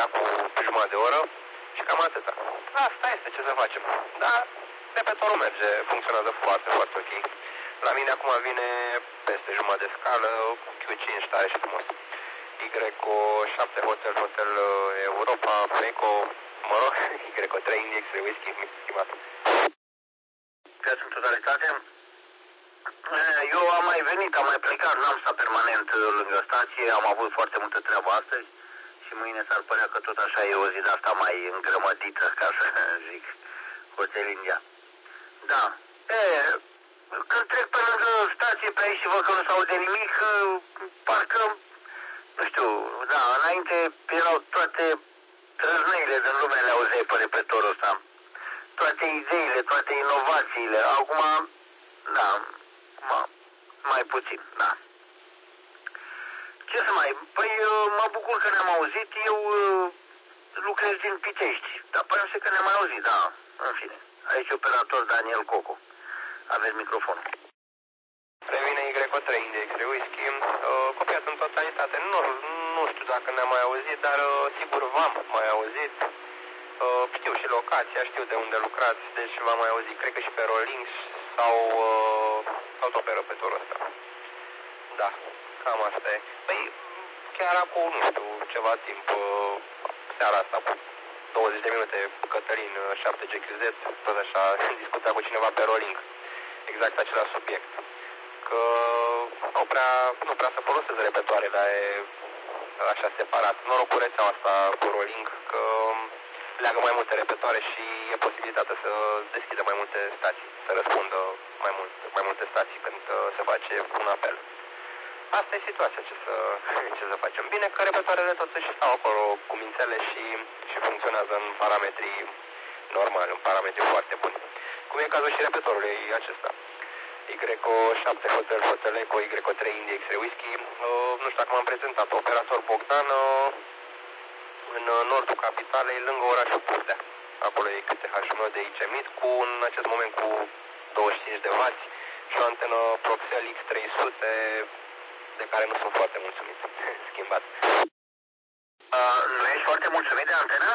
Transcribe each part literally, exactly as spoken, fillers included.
cu jumătate de oră și cam atâta. Asta este, ce să facem. Dar repetorul merge, funcționează foarte, foarte ok. La mine acum vine peste jumătate de scală, Q cinci tare și frumos. Y șapte Hotel, Hotel Europa, Eco, mă rog, Y trei Index, Whisky, stimat. Piața în totalitate. Eu am mai venit, am mai plecat, n-am stat permanent lângă stație, am avut foarte multă treabă astăzi și mâine s-ar părea că tot așa e o zi de asta mai îngrămădită, ca să zic, Hotel India. Da, e, când trec pe lângă stație pe aici și văd că nu s-aude nimic, parcă, nu știu, da, înainte erau toate trăzneile din lume, le auzeai pe repetorul ăsta. Toate ideile, toate inovațiile, acum, da, mă, mai puțin, da. Ce să mai, păi mă bucur că ne-am auzit, eu lucrez din Pitești, dar pare că ne-am mai auzit, da, în fine. Aici operator Daniel Coco. Aveți microfonul. Revine Y trei Index de Whisky, uh, copiat în totalitate. Nu, nu știu dacă ne-am mai auzit, dar uh, sigur v-am mai auzit. Uh, știu și locația, știu de unde lucrați, deci v-am mai auzit, cred că și pe Rollings sau, uh, sau tot pe repetorul ăsta. Da, cam asta e. Păi, chiar acum, nu știu, ceva timp, uh, seara asta, cu douăzeci de minute, Cătălin, șapte G Q Z, tot așa, discuta cu cineva pe Rolling, exact același subiect. Că nu prea, nu prea să folosesc repetoarele așa separat. Noroc cu rețeaua asta cu Rolling, că leagă mai multe repetoare și e posibilitatea să deschidă mai multe stații, să răspundă mai, mult, mai multe stații când se face un apel. Asta e situația, ce să, ce să facem. Bine că repetoarele totuși stau acolo cu mințele și, și funcționează în parametri normali, în parametri foarte buni. Cum e cazul și repetorului acesta. Y șapte Hotel, Hotel Eco, Y trei Index Whisky. Uh, nu știu dacă m-am prezentat, operator Bogdan, uh, în nordul capitalei, lângă orașul Purdea. Acolo e Q T H-ul meu de ICEMIT, cu în acest moment cu douăzeci și cinci de wați și o antenă Proxel X trei sute, de care nu sunt foarte mulțumit. Schimbat. Uh, nu ești foarte mulțumit de antenă?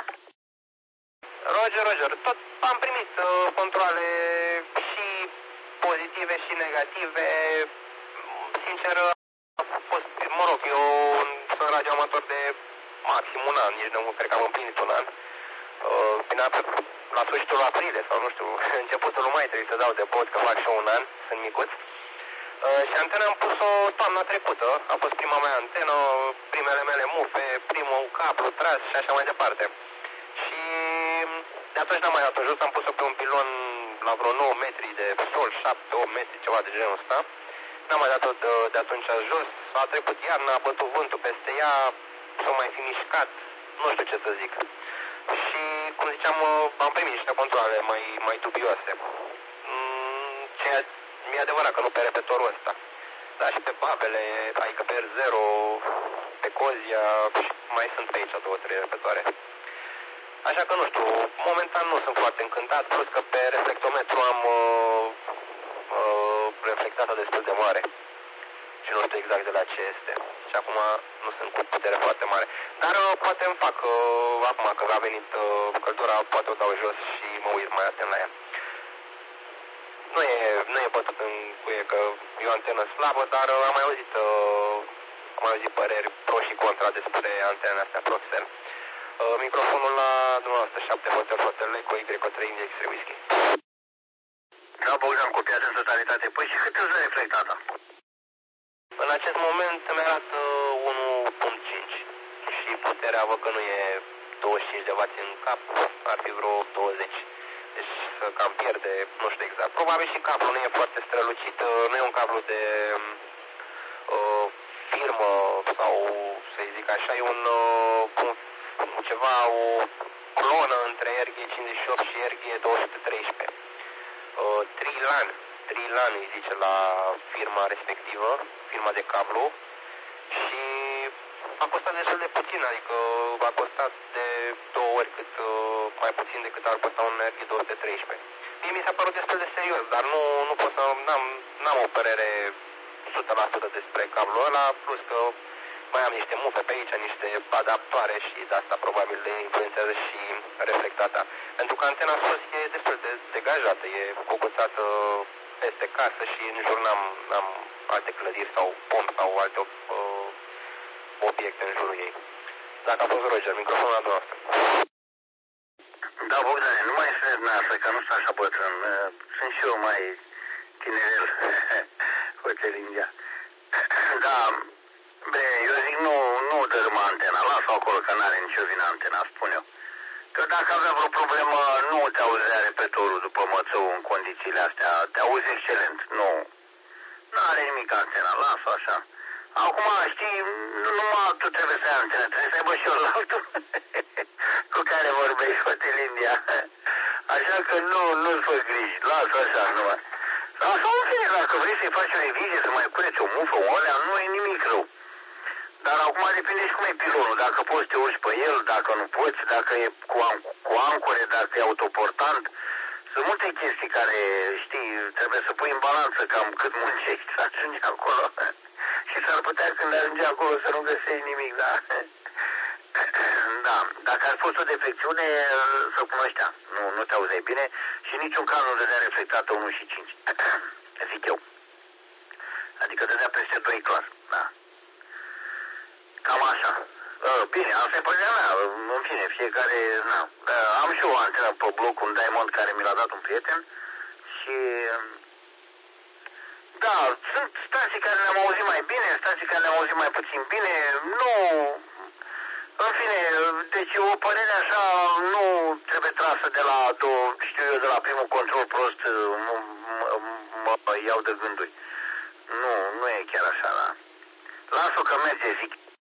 Roger, Roger, tot am primit uh, controle și pozitive și negative. Sincer, a fost, mă rog, eu sunt radioamator de maxim un an, nici nu cred că am împlinit un an. Uh, bine, la sfârșitul aprilie sau nu știu, începutul lui mai trebuie să dau de bot, că fac și un an, sunt micuț. Uh, și antena am pus-o toamna trecută, a fost prima mea antenă, primele mele mufe, primul cablu tras și așa mai departe. Și de atunci n-am mai dat-o jos, am pus-o pe un pilon la vreo nouă metri de sol, șapte opt metri, ceva de genul ăsta. N-am mai dat-o de, de atunci jos, a trecut iarna, a bătut vântul peste ea, s-a mai fi mișcat, nu știu ce să zic. Și, cum ziceam, am primit niște controle mai, mai dubioase. Ceea e adevărat că nu pe repetorul ăsta. Dar și pe Babele, adică pe R zero, pe Cozia, și mai sunt pe aici două, trei repetoare. Așa că nu știu, momentan nu sunt foarte încântat, plus că pe reflectometru am uh, uh, reflectată destul de mare. Și nu știu exact de la ce este. Și acum nu sunt cu putere foarte mare. Dar uh, poate îmi fac, uh, acum că a venit uh, căldura, poate o dau jos și mă uit mai atent la ea. Nu e, nu e bătut în cuie că e o antenă slabă, dar uh, am mai auzit, uh, am mai auzit păreri pro și contra despre antenele astea Proxel. Uh, microfonul la dumneavoastră, șapte Hotel, Hotel Eco, Y trei Index Whisky. Da, Bogdan, copiază în totalitate. Păi și cât îți dă reflectata? În acest moment mi arată unu virgulă cinci și puterea văd că nu e douăzeci și cinci de wați în cap, ar fi vreo douăzeci. Deci cam pierde, nu știu exact. Probabil și cablul nu e foarte strălucit, nu e un cablu de uh, firmă sau să-i zic așa, e un, uh, un ceva, o clonă între R G cincizeci și opt și R G două sute treisprezece. Uh, Trilan, Trilan îi zice la firma respectivă, firma de cablu, și a costat destul de puțin, adică a costat de două ori cât, uh, mai puțin decât ar costa un R G două sute treisprezece. Mie mi s-a părut destul de serios, dar nu, nu pot să, n-am, n-am o părere o sută la sută despre cablul ăla, plus că mai am niște mufe pe aici, niște adaptoare și de asta probabil le influențează și reflectata. Pentru că antena sus e destul de degajată, e cocoțată peste casă și în jur n-am, n-am alte clădiri sau pompi sau alte uh, obiecte în jurul ei. Dacă a fost Roger, microfonul la dumneavoastră. Da, Bogdane, nu mai spuneți dumneavoastră că nu sunt așa bătrân. Sunt și eu mai tinerel, Hotel India. Da, bre, eu zic nu, nu dărâma antena, lasă-o acolo că n-are nicio vină antena, spun eu. Că dacă avea vreo problemă, nu te auzea repetorul după mățău în condițiile astea, te auzi excelent, nu. N-are nimic antena, lasă așa. Acum, știi, nu numai tu trebuie să ai antena, trebuie să aibă și eu altul cu care vorbești, Hotel India. Așa că nu, nu-ți fă griji, lasă așa, nu. Sau, sau în fine, dacă vrei să-i faci o revizie, să mai cureți o mufă, o alea, nu e nimic rău. Dar acum depinde și cum e pilonul, dacă poți să te urci pe el, dacă nu poți, dacă e cu, cu ancore, dacă e autoportant. Sunt multe chestii care, știi, trebuie să pui în balanță cam cât muncești să ajungi acolo. Și s-ar putea când ajungi acolo să nu găsești nimic, da? Da, dacă ar fost o defecțiune, să cunoștea. Nu, nu te auzeai bine și niciun caz nu dădea reflectată unu și cinci. Zic eu. Adică dădea peste doi clar, da. Cam așa. Bine, asta e părerea mea. În fine, fiecare, na. Am și eu o antenă pe bloc, un Diamond care mi l-a dat un prieten și... Da, sunt stații care le-am auzit mai bine, stații care le-am auzit mai puțin bine, nu... În fine, deci o părere așa nu trebuie trasă de la, știu eu, de la primul control prost, mă, mă, mă iau de gânduri. Nu, nu e chiar așa, da. Las-o că merge, zic.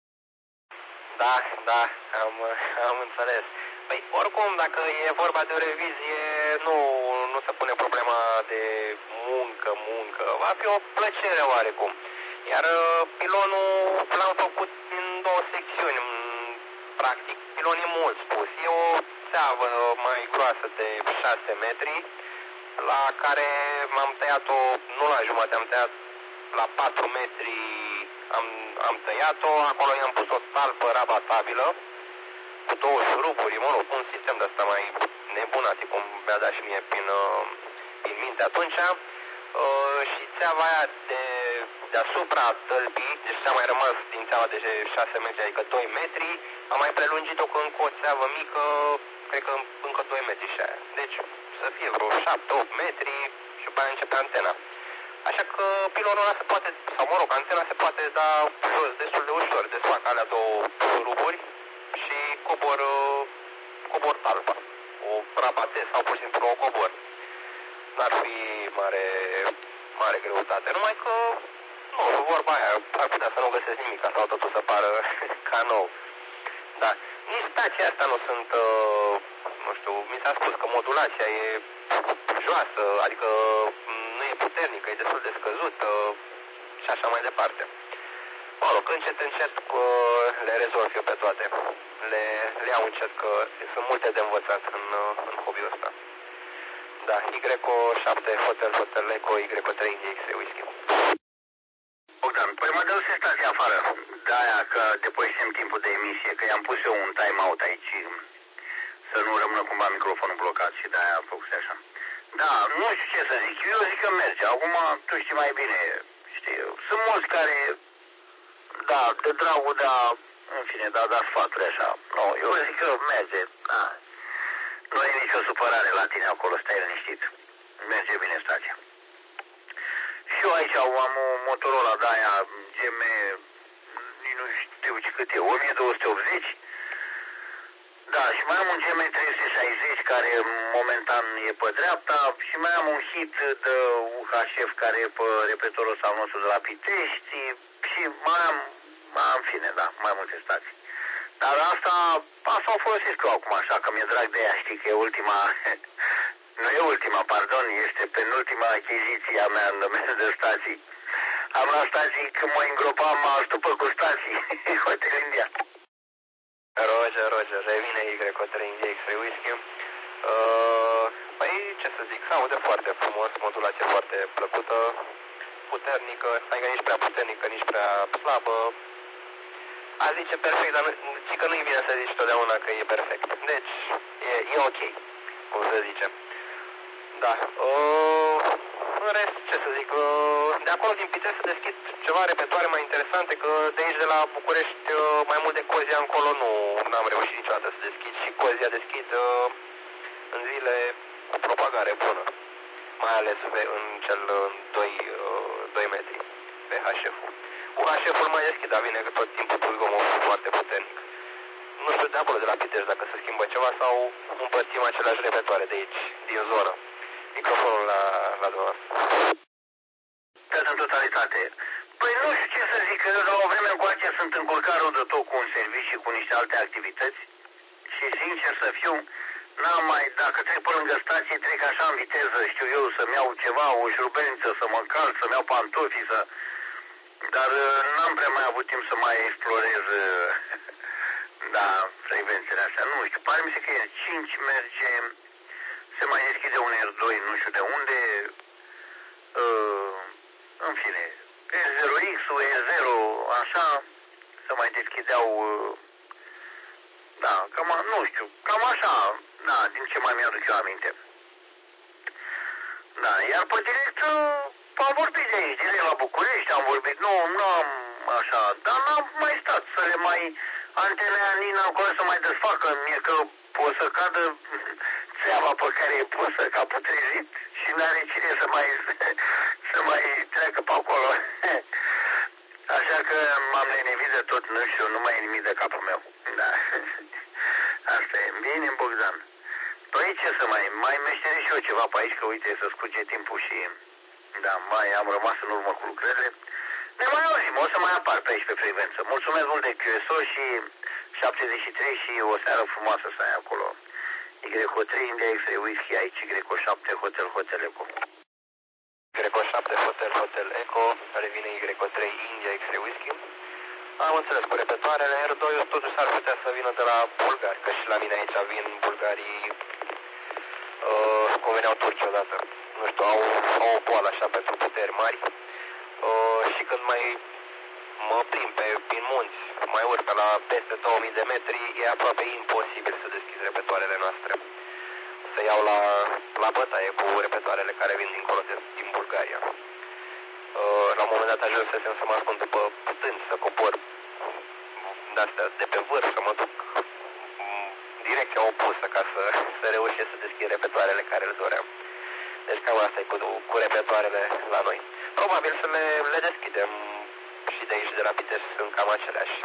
Da, da, am, am înțeles. Păi, oricum, dacă e vorba de o revizie, nu, nu se pune problema de muncă, muncă. Va fi o plăcere oarecum. Iar pilonul l-am făcut în două secțiuni. Practic, pilon e mult spus. E o țeavă mai groasă de șase metri, la care m-am tăiat-o, nu la jumătate, am tăiat la patru metri, am, am tăiat-o, acolo i-am pus o talpă rabatabilă, cu două șuruburi, mă rog, un sistem de ăsta mai nebunatic, cum mi-a dat și mie prin, prin minte atunci, uh, și țeava aia de, deasupra tălpii, deci ce-a mai rămas din țeava de șase metri, adică doi metri, am mai prelungit-o cu încă o țeavă mică, cred că încă doi metri și aia. Deci să fie vreo șapte opt metri și după aia începe antena. Așa că pilonul ăla se poate, sau mă rog, antena se poate da jos destul de ușor, desfac alea două șuruburi și cobor, cobor talpa. O rabatez sau pur și simplu o cobor. N-ar fi mare, mare greutate, numai că, nu, vorba aia, ar putea să nu găsesc nimic, sau totul să pară ca nou. Da, nici stația asta nu sunt, uh, nu știu, mi s-a spus că modulația e joasă, adică nu e puternică, e destul de scăzută și așa mai departe. Mă rog, încet, încet uh, le rezolv eu pe toate. Le, le iau încet, că sunt multe de învățat în, în hobby-ul ăsta. Da, Y șapte Hotel Hotel Eco Y trei India X-Ray Whisky. Bogdan, păi mă dă stația afară. De-aia că depășim timpul de emisie, că i-am pus eu un time-out aici, să nu rămână cumva microfonul blocat și de-aia am făcut așa. Da, nu știu ce să zic, eu zic că merge. Acum tu știi mai bine, știi, sunt mulți care, da, de dragul, da, în fine, da, da sfaturi așa. Nu, eu zic că merge, da. Nu e nicio supărare la tine acolo, stai liniștit. Merge bine stația. Și eu aici am o Motorola de aia G M, nu știu ce cât e, o mie două sute optzeci. Da, și mai am un G M trei sute șaizeci care momentan e pe dreapta și mai am un hit de U H F care e pe repetorul ăsta al nostru de la Pitești și mai am, mai am fine, da, mai multe stații. Dar asta, asta o folosesc eu acum așa, că mi-e drag de ea, știi că e ultima, nu e ultima, pardon, este penultima achiziție a mea în domeniul de stații. Am la stații, când mă îngropam, mă stupă cu stații, Hotel India. Roger, Roger, revine Y trei India X-Ray Whisky. Uh, păi, ce să zic, s-aude foarte frumos, modulație foarte plăcută, puternică, adică nici prea puternică, nici prea slabă. A zice perfect, dar nu, zic că nu-i bine să zici totdeauna că e perfect. Deci, e, e ok, cum să zicem. Da. Uh, în rest, ce să zic, uh, de acolo din Pitești să deschid ceva repetoare mai interesante, că de aici de la București uh, mai mult de Cozia încolo nu am reușit niciodată să deschid și Cozia deschid uh, în zile cu propagare bună, mai ales pe, în cel doi metri, pe H F-ul. Cu H F-ul mai deschid, dar vine că tot timpul cu zgomul foarte puternic. Nu știu de acolo de la Pitești dacă se schimbă ceva sau împărțim aceleași repetoare de aici, din zonă. Microfonul la, la dumneavoastră. În totalitate. Păi nu știu ce să zic, că la o vreme încoace sunt încurcat rău de tot cu un serviciu și cu niște alte activități și sincer să fiu, n-am mai, dacă trec pe lângă stație, trec așa în viteză, știu eu, să-mi iau ceva, o șurubelniță, să mă încalc, să-mi iau pantofii, să... Dar n-am prea mai avut timp să mai explorez, da, frecvențele astea. Nu știu, pare mi se că R cinci merge, se mai deschide un R doi, nu știu de unde, uh, în fine, R zero X-ul, R zero, așa, se mai deschideau, uh, da, cam, nu știu, cam așa, da, din ce mai mi-aduc eu aminte. Da, iar pe direct am vorbit de aici, direct la București, am vorbit, nu, nu am așa, dar n-am mai stat să le mai, antenea Nina acolo să mai desfacă, mie că o să cadă țeava pe care e pusă ca putrezit și n-are cine să mai, să mai treacă pe acolo. Așa că m-am lenevit de tot, nu știu, nu mai e nimic de capul meu. Da. Asta e. Bine, Bogdan. Păi ce să mai, mai meștere și eu ceva pe aici, că uite, să scurge timpul și, da, mai am rămas în urmă cu lucrările. Ne mai auzim, o să mai apar pe aici pe frecvență. Mulțumesc mult de Q S O și șaptezeci și trei și o seară frumoasă să ai acolo. Y trei India X-Ray Whisky, aici Y șapte Hotel Hotel Eco. Y șapte Hotel Hotel Eco, care vine Y trei India X-Ray Whisky. Am înțeles, cu repetoarele R doi totuși ar putea să vină de la bulgari, că și la mine aici vin bulgarii uh, cum veneau turci odată. Nu știu, au, au o boală așa pentru puteri mari uh, și când mai mă plimb pe, prin munți, mai urcă la peste două mii de metri, e aproape imposibil să deschid repetoarele noastre. Să iau la, la bătaie cu repetoarele care vin dincolo de, din Bulgaria. Uh, la un moment dat ajunsesem să mă ascund după putânți, să cobor de-astea de pe vârf, să mă duc direcția opusă ca să, să reușesc să deschid repetoarele care îl doream. Deci cam asta e cu, cu repetoarele la noi. Probabil să le, le deschidem și de aici, de la Pitești, sunt cam aceleași.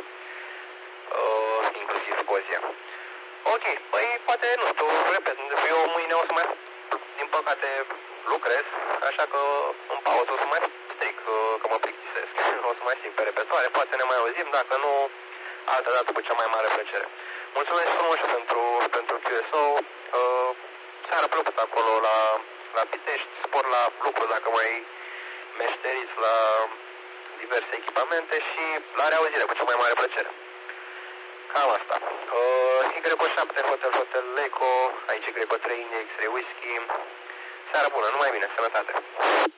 Uh, inclusiv Cozia. Ok, păi poate, nu știu, repet, eu mâine o să mai, din păcate, lucrez, așa că în pauză o să mai stric, că mă plictisesc. O să mai stric pe repetoare, poate ne mai auzim, dacă nu, altă dată cu cea mai mare plăcere. Mulțumesc frumos pentru, pentru Q S O, uh, seara plăcută acolo la, la Pitești, spor la lucru dacă mai meșteriți la diverse echipamente și la reauzire cu cea mai mare plăcere. Cam asta. Uh, Y șapte Hotel Hotel Eco, aici Y trei India X-Ray Whisky. Seara bună, numai bine, sănătate!